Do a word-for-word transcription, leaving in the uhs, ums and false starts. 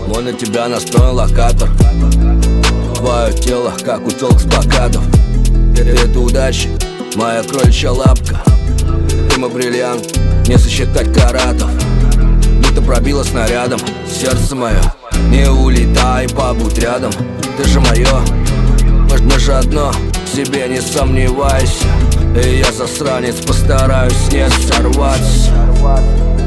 Мой на тебя настроен локатор. Твое тело, как у телок с плакатов. Это удача, моя кроличья лапка. Ты мой бриллиант, не сосчитать каратов. Будто пробила снарядом сердце мое. Не улетай, побудь рядом. Ты же мое, мы, мы же одно, в себе не сомневайся. И я, засранец, постараюсь не сорваться.